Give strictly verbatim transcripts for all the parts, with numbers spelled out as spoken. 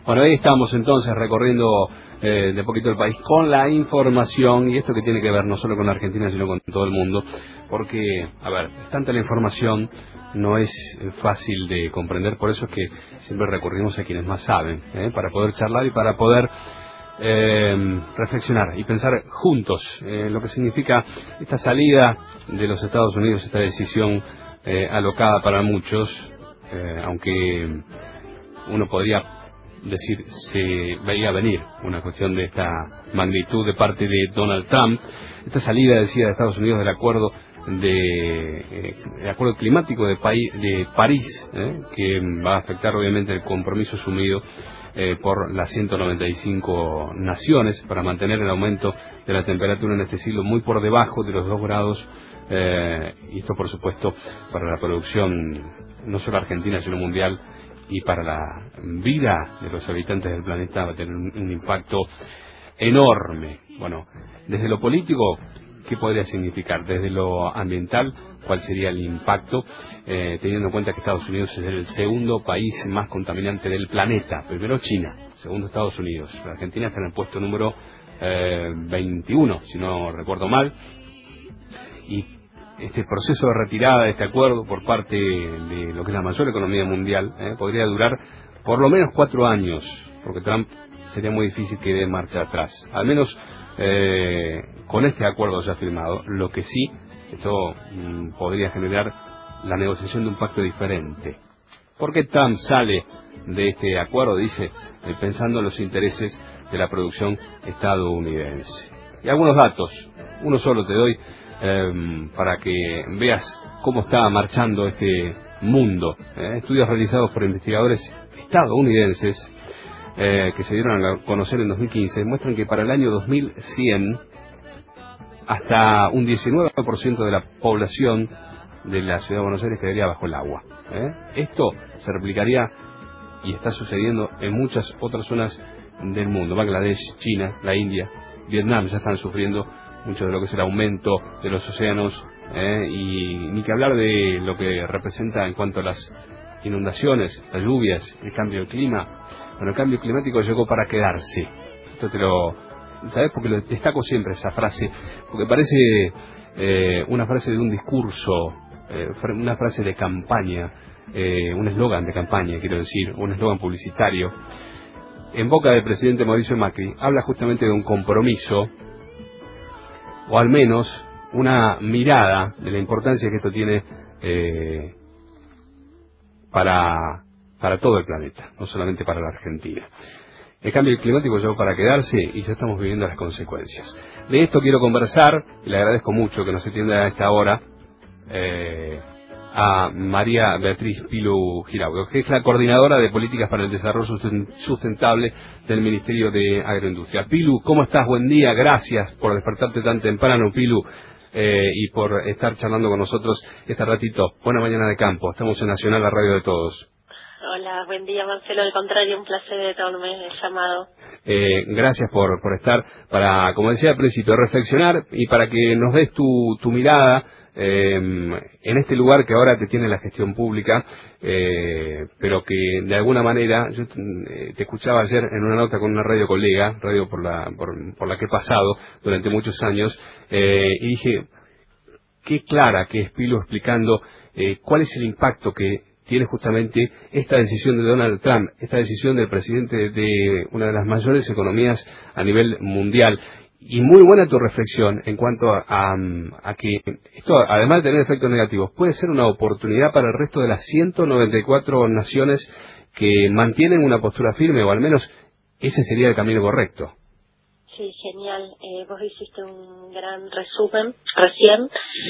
Bueno, ahí estamos entonces recorriendo eh, de poquito el país con la información, y esto que tiene que ver no solo con la Argentina sino con todo el mundo, porque, a ver, es tanta la información, no es fácil de comprender, por eso es que siempre recurrimos a quienes más saben, ¿eh? para poder charlar y para poder eh, reflexionar y pensar juntos eh, lo que significa esta salida de los Estados Unidos, esta decisión eh, alocada para muchos, eh, aunque uno podría decir se veía venir una cuestión de esta magnitud de parte de Donald Trump, esta salida, decía, de Estados Unidos del acuerdo de eh, el acuerdo climático de, Paí de París, eh, que va a afectar obviamente el compromiso asumido eh, por las ciento noventa y cinco naciones para mantener el aumento de la temperatura en este siglo muy por debajo de los dos grados, eh, y esto por supuesto para la producción no solo argentina sino mundial, y para la vida de los habitantes del planeta va a tener un, un impacto enorme. Bueno, desde lo político, ¿qué podría significar? Desde lo ambiental, ¿cuál sería el impacto? Eh, teniendo en cuenta que Estados Unidos es el segundo país más contaminante del planeta. Primero China, segundo Estados Unidos. La Argentina está en el puesto número eh, veintiuno, si no recuerdo mal. Y este proceso de retirada de este acuerdo por parte de lo que es la mayor economía mundial eh, podría durar por lo menos cuatro años, porque Trump sería muy difícil que dé marcha atrás, al menos eh, con este acuerdo ya firmado. Lo que sí, esto mm, podría generar la negociación de un pacto diferente. ¿Por qué Trump sale de este acuerdo? Dice, eh, pensando en los intereses de la producción estadounidense. Y algunos datos, uno solo te doy, Eh, para que veas cómo está marchando este mundo. Eh, estudios realizados por investigadores estadounidenses eh, que se dieron a conocer en dos mil quince muestran que para el año dos mil cien hasta un diecinueve por ciento de la población de la ciudad de Buenos Aires quedaría bajo el agua. Eh. Esto se replicaría y está sucediendo en muchas otras zonas del mundo. Bangladesh, China, la India, Vietnam ya están sufriendo mucho de lo que es el aumento de los océanos, eh, y ni que hablar de lo que representa en cuanto a las inundaciones, las lluvias, el cambio de clima. Bueno, el cambio climático llegó para quedarse. Esto te lo... ¿Sabes? Porque lo destaco siempre esa frase, porque parece eh, una frase de un discurso, eh, una frase de campaña, eh, un eslogan de campaña, quiero decir, un eslogan publicitario. En boca del presidente Mauricio Macri habla justamente de un compromiso, o al menos una mirada de la importancia que esto tiene eh, para, para todo el planeta, no solamente para la Argentina. El cambio climático llegó para quedarse y ya estamos viviendo las consecuencias. De esto quiero conversar, y le agradezco mucho que nos atienda a esta hora, eh, a María Beatriz Pilu Giraudo, que es la coordinadora de Políticas para el Desarrollo Sustentable del Ministerio de Agroindustria. Pilu, ¿cómo estás? Buen día, gracias por despertarte tan temprano, Pilu, eh, y por estar charlando con nosotros este ratito. Buena mañana de campo, estamos en Nacional, la radio de todos. Hola, buen día, Marcelo, al contrario, un placer enorme el llamado. Eh, gracias por, por estar, para, como decía al principio, reflexionar y para que nos des tu, tu mirada Eh, en este lugar que ahora te tiene la gestión pública, eh, pero que de alguna manera, yo te, te escuchaba ayer en una nota con una radio colega, radio por la, por, por la que he pasado durante muchos años, eh, y dije, qué clara que es Pilu explicando eh, cuál es el impacto que tiene justamente esta decisión de Donald Trump, esta decisión del presidente de una de las mayores economías a nivel mundial. Y muy buena tu reflexión en cuanto a, a, a que esto, además de tener efectos negativos, puede ser una oportunidad para el resto de las ciento noventa y cuatro naciones que mantienen una postura firme, o al menos ese sería el camino correcto. Sí, genial. Eh, vos hiciste un gran resumen recién.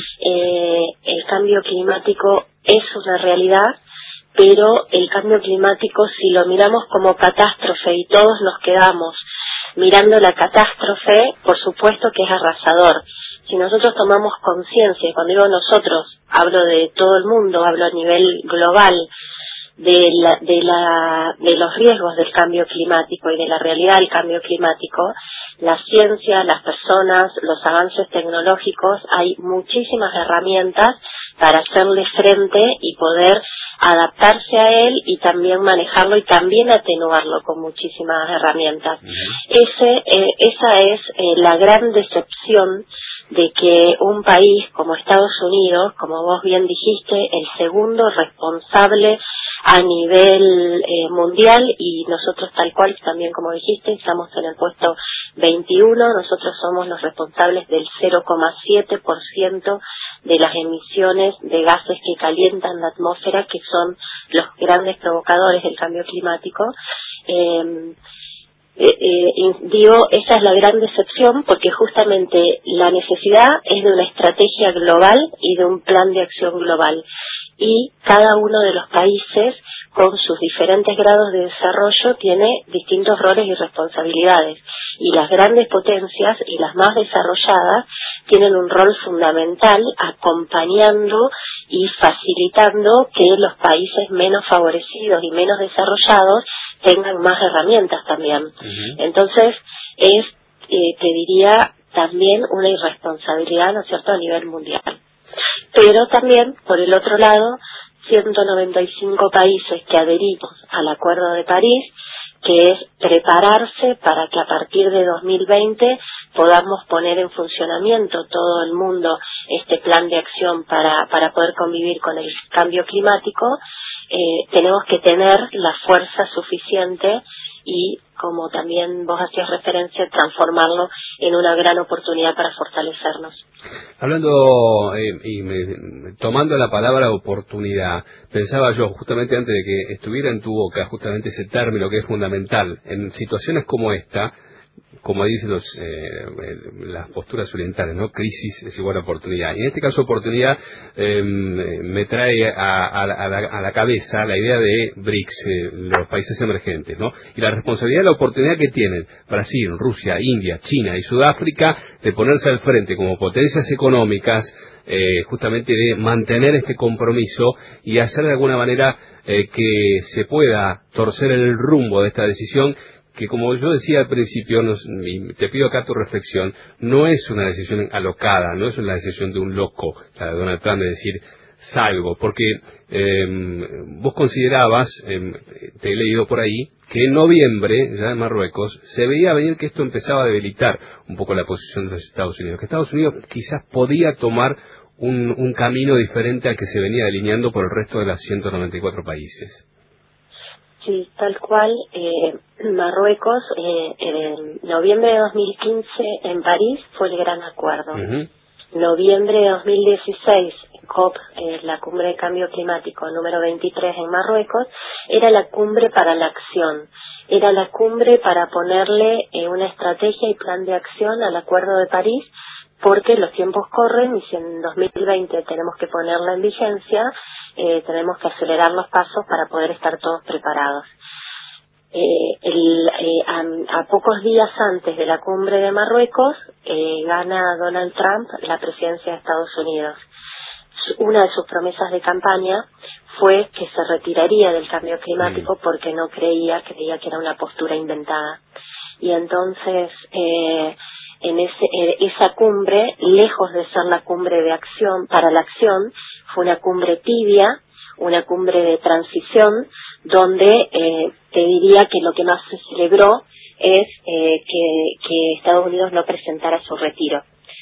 Eh, el cambio climático es una realidad, pero el cambio climático, si lo miramos como catástrofe y todos nos quedamos mirando la catástrofe, por supuesto que es arrasador. Si nosotros tomamos conciencia, y cuando digo nosotros, hablo de todo el mundo, hablo a nivel global, de, la, de, la, de los riesgos del cambio climático y de la realidad del cambio climático, la ciencia, las personas, los avances tecnológicos, hay muchísimas herramientas para hacerle frente y poder adaptarse a él y también manejarlo y también atenuarlo con muchísimas herramientas. Uh-huh. Ese, eh, esa es eh, la gran decepción de que un país como Estados Unidos, como vos bien dijiste, el segundo responsable a nivel eh, mundial, y nosotros tal cual también como dijiste estamos en el puesto veintiuno, nosotros somos los responsables del cero coma siete por ciento de las emisiones de gases que calientan la atmósfera, que son los grandes provocadores del cambio climático. Eh, eh, eh, digo, esa es la gran decepción, porque justamente la necesidad es de una estrategia global y de un plan de acción global, y cada uno de los países con sus diferentes grados de desarrollo tiene distintos roles y responsabilidades, y las grandes potencias y las más desarrolladas tienen un rol fundamental acompañando y facilitando que los países menos favorecidos y menos desarrollados tengan más herramientas también. Uh-huh. Entonces, es, eh, te diría, también una irresponsabilidad, ¿no es cierto?, a nivel mundial. Pero también, por el otro lado, ciento noventa y cinco países que adherimos al Acuerdo de París, que es prepararse para que a partir de dos mil veinte podamos poner en funcionamiento todo el mundo este plan de acción para, para poder convivir con el cambio climático. Eh, tenemos que tener la fuerza suficiente y, como también vos hacías referencia, transformarlo en una gran oportunidad para fortalecernos. Hablando eh, y me, tomando la palabra oportunidad, pensaba yo justamente antes de que estuviera en tu boca justamente ese término que es fundamental en situaciones como esta, como dicen los, eh, las posturas orientales, ¿no? Crisis es igual a oportunidad. Y en este caso oportunidad eh, me trae a, a, a, la, a la cabeza la idea de BRICS, eh, los países emergentes, ¿no? Y la responsabilidad y la oportunidad que tienen Brasil, Rusia, India, China y Sudáfrica de ponerse al frente como potencias económicas, eh, justamente de mantener este compromiso y hacer de alguna manera eh, que se pueda torcer el rumbo de esta decisión, que, como yo decía al principio, nos, y te pido acá tu reflexión, no es una decisión alocada, no es una decisión de un loco, la de Donald Trump, de decir salgo, porque eh, vos considerabas, eh, te he leído por ahí, que en noviembre, ya en Marruecos, se veía venir que esto empezaba a debilitar un poco la posición de los Estados Unidos, que Estados Unidos quizás podía tomar un, un camino diferente al que se venía delineando por el resto de los ciento noventa y cuatro países. Sí, tal cual. Eh, Marruecos, eh, en noviembre de dos mil quince en París fue el gran acuerdo. Uh-huh. Noviembre de dos mil dieciséis, COP, eh, la cumbre de cambio climático número veintitrés en Marruecos, era la cumbre para la acción. Era la cumbre para ponerle eh, una estrategia y plan de acción al Acuerdo de París, porque los tiempos corren y si en dos mil veinte tenemos que ponerla en vigencia, eh, tenemos que acelerar los pasos para poder estar todos preparados. Eh, el, eh, a, a pocos días antes de la cumbre de Marruecos, eh, gana Donald Trump la presidencia de Estados Unidos. Una de sus promesas de campaña fue que se retiraría del cambio climático mm. porque no creía, creía que era una postura inventada. Y entonces, eh, en ese, eh, esa cumbre, lejos de ser la cumbre de acción para la acción, fue una cumbre tibia, una cumbre de transición, donde eh, te diría que lo que más se celebró es eh, que, que Estados Unidos no presentara su retiro.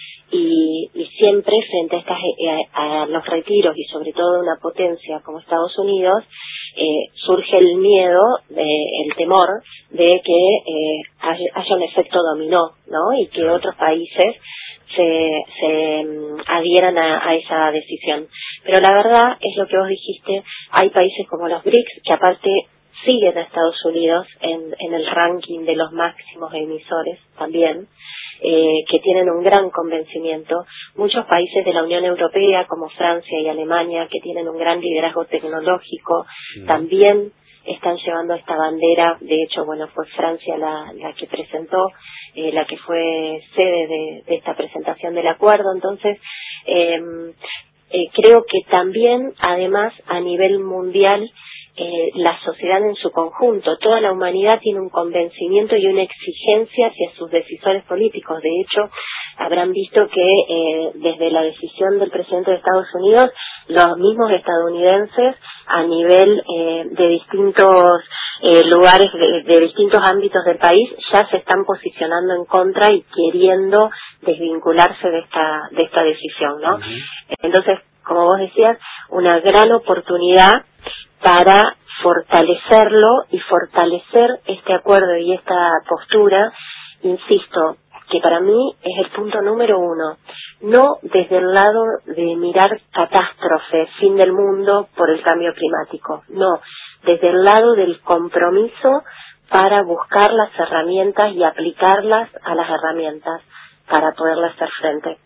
Y, y siempre frente a, estas, a, a los retiros y sobre todo de una potencia como Estados Unidos, eh, surge el miedo, de, el temor de que eh, haya, haya un efecto dominó, ¿no? Y que otros países se, se um, adhieran a, a esa decisión. Pero la verdad es lo que vos dijiste, hay países como los BRICS que aparte siguen a Estados Unidos en, en el ranking de los máximos emisores también, eh, que tienen un gran convencimiento. Muchos países de la Unión Europea como Francia y Alemania, que tienen un gran liderazgo tecnológico, sí. también están llevando esta bandera. De hecho, bueno, fue Francia la, la que presentó, eh, la que fue sede de, de esta presentación del acuerdo. Entonces, eh, eh, creo que también, además, a nivel mundial, Eh, la sociedad en su conjunto, toda la humanidad tiene un convencimiento y una exigencia hacia sus decisores políticos. De hecho, habrán visto que eh, desde la decisión del presidente de Estados Unidos, los mismos estadounidenses a nivel eh, de distintos eh, lugares, de, de distintos ámbitos del país, ya se están posicionando en contra y queriendo desvincularse de esta de esta decisión, ¿no? Uh-huh. Entonces, como vos decías, una gran oportunidad para fortalecerlo y fortalecer este acuerdo y esta postura, insisto, que para mí es el punto número uno, no desde el lado de mirar catástrofe, fin del mundo por el cambio climático, no, desde el lado del compromiso para buscar las herramientas y aplicarlas a las herramientas para poderle hacer frente.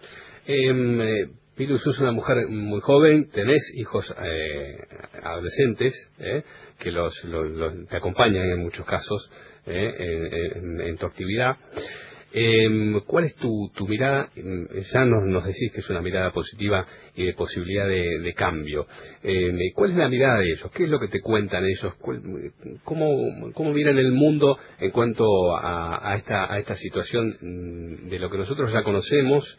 Eh, Pilu, sos una mujer muy joven, tenés hijos eh, adolescentes eh, que los, los, los te acompañan en muchos casos eh, en, en, en tu actividad. Eh, ¿Cuál es tu, tu mirada? Ya nos, nos decís que es una mirada positiva y de posibilidad de, de cambio. Eh, ¿Cuál es la mirada de ellos? ¿Qué es lo que te cuentan ellos? ¿Cómo, cómo miran el mundo en cuanto a, a, esta, a esta situación de lo que nosotros ya conocemos,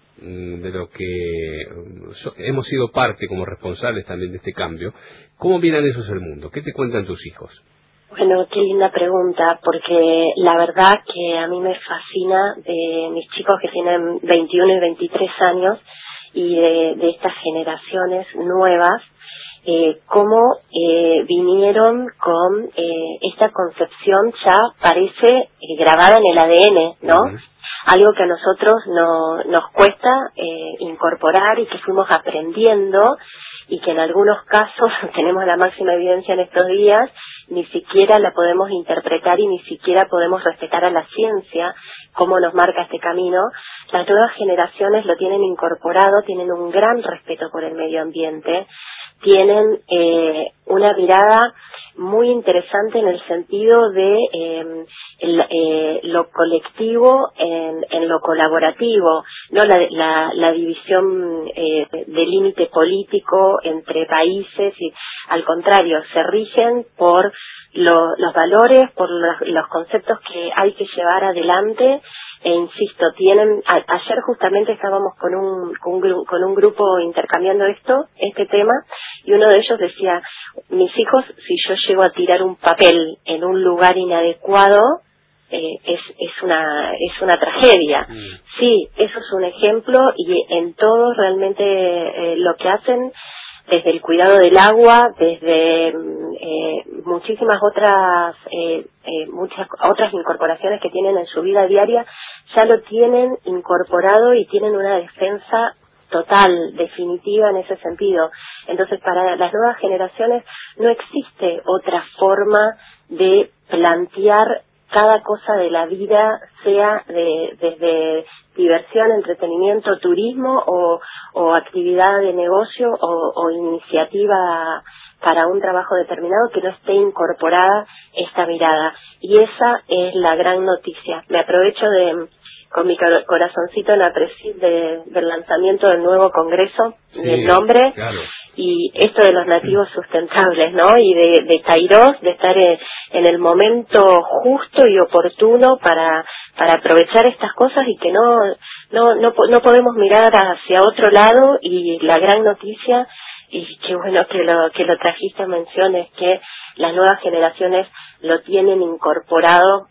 de lo que so, hemos sido parte como responsables también de este cambio? ¿Cómo miran ellos el mundo? ¿Qué te cuentan tus hijos? Bueno, qué linda pregunta, porque la verdad que a mí me fascina de mis chicos que tienen veintiuno y veintitrés años y de, de estas generaciones nuevas, eh, cómo eh, vinieron con eh, esta concepción ya parece eh, grabada en el A D N, ¿no? Uh-huh. Algo que a nosotros no, nos cuesta eh, incorporar y que fuimos aprendiendo y que en algunos casos tenemos la máxima evidencia en estos días, ni siquiera la podemos interpretar y ni siquiera podemos respetar a la ciencia cómo nos marca este camino. Las nuevas generaciones lo tienen incorporado, tienen un gran respeto por el medio ambiente, tienen eh, una mirada muy interesante en el sentido de eh, el, eh, lo colectivo en, en lo colaborativo, no la, la, la división eh, de límite político entre países, y al contrario, se rigen por lo, los valores, por los, los conceptos que hay que llevar adelante. E insisto, tienen, a, ayer justamente estábamos con un, con un con un grupo intercambiando esto, este tema, y uno de ellos decía, mis hijos, si yo llego a tirar un papel en un lugar inadecuado, eh, es, es una, es una tragedia. Mm. Sí, eso es un ejemplo, y en todo realmente eh, lo que hacen, desde el cuidado del agua, desde eh, muchísimas otras eh, eh, muchas otras incorporaciones que tienen en su vida diaria, ya lo tienen incorporado y tienen una defensa total, definitiva en ese sentido. Entonces, para las nuevas generaciones no existe otra forma de plantear cada cosa de la vida, sea de, desde diversión, entretenimiento, turismo o, o actividad de negocio o, o iniciativa para un trabajo determinado, que no esté incorporada esta mirada. Y esa es la gran noticia. Me aprovecho de, con mi corazoncito en la presis de, del lanzamiento del nuevo congreso, sí, del nombre, claro. Y esto de los nativos sustentables, ¿no? Y de, de Kairos, de estar en, en el momento justo y oportuno para para aprovechar estas cosas, y que no no no no podemos mirar hacia otro lado. Y la gran noticia, y qué bueno que lo que lo trajiste a mención, es que las nuevas generaciones lo tienen incorporado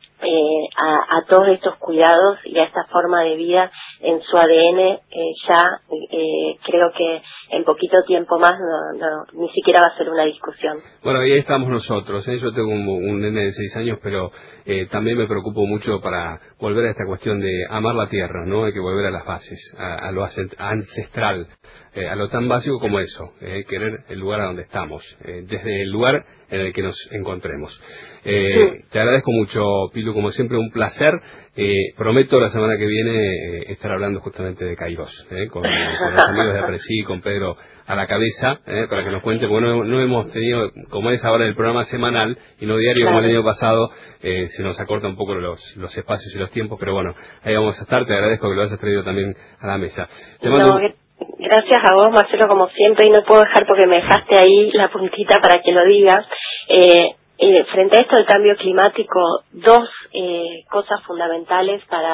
eh, a, a todos estos cuidados y a esta forma de vida en su A D N. eh, ya eh, creo que en poquito tiempo más no, no, ni siquiera va a ser una discusión. Bueno, ahí estamos nosotros, ¿eh? Yo tengo un, un nene de seis años, pero eh, también me preocupo mucho para volver a esta cuestión de amar la tierra, ¿no? Hay que volver a las bases, a, a lo ancestral, eh, a lo tan básico como eso, eh, querer el lugar a donde estamos, eh, desde el lugar en el que nos encontremos. Eh, sí. Te agradezco mucho, Pilu, como siempre, un placer. Eh, prometo la semana que viene eh, estar hablando justamente de Kairos, eh, con, con los amigos de Apreci, con Pedro a la cabeza, eh, para que nos cuente, porque no, no hemos tenido, como es ahora el programa semanal y no diario, claro, como el año pasado, eh, se nos acorta un poco los, los espacios y los tiempos, pero bueno, ahí vamos a estar. Te agradezco que lo hayas traído también a la mesa. Te mando... No, gracias a vos, Marcelo, como siempre, y no puedo dejar, porque me dejaste ahí la puntita para que lo digas. Eh, eh, frente a esto del cambio climático, dos eh, cosas fundamentales para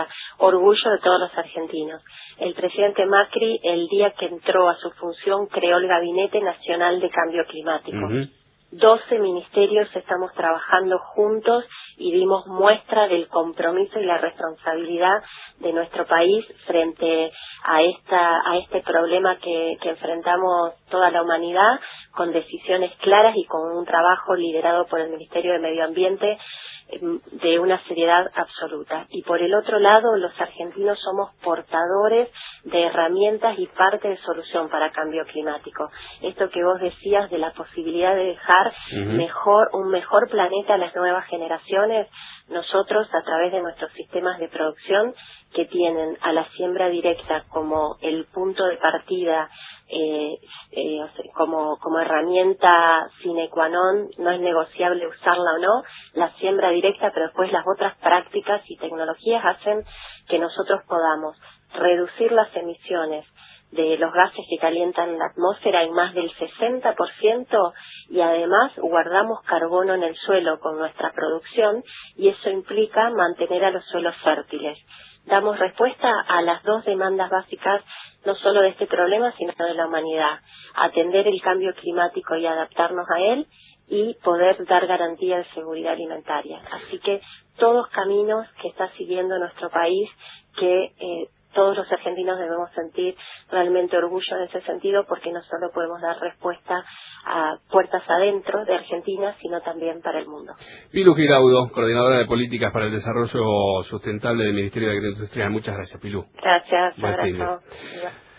orgullo de todos los argentinos. El presidente Macri, el día que entró a su función, creó el Gabinete Nacional de Cambio Climático. Uh-huh. doce ministerios estamos trabajando juntos y dimos muestra del compromiso y la responsabilidad de nuestro país frente a esta a este problema que, que enfrentamos toda la humanidad, con decisiones claras y con un trabajo liderado por el Ministerio de Medio Ambiente de una seriedad absoluta. Y por el otro lado, los argentinos somos portadores de herramientas y parte de solución para cambio climático. Esto que vos decías de la posibilidad de dejar uh-huh. mejor un mejor planeta a las nuevas generaciones, nosotros a través de nuestros sistemas de producción, que tienen a la siembra directa como el punto de partida, eh, eh, como, como herramienta sine qua non, no es negociable usarla o no, la siembra directa, pero después las otras prácticas y tecnologías hacen que nosotros podamos reducir las emisiones de los gases que calientan la atmósfera en más del sesenta por ciento, y además guardamos carbono en el suelo con nuestra producción, y eso implica mantener a los suelos fértiles. Damos respuesta a las dos demandas básicas, no solo de este problema, sino de la humanidad: atender el cambio climático y adaptarnos a él, y poder dar garantía de seguridad alimentaria. Así que todos caminos que está siguiendo nuestro país, que eh, todos los argentinos debemos sentir realmente orgullo en ese sentido, porque no solo podemos dar respuesta a puertas adentro de Argentina, sino también para el mundo. Pilu Giraudo, coordinadora de políticas para el desarrollo sustentable del Ministerio de Agricultura. Muchas gracias, Pilu. Gracias, abrazo.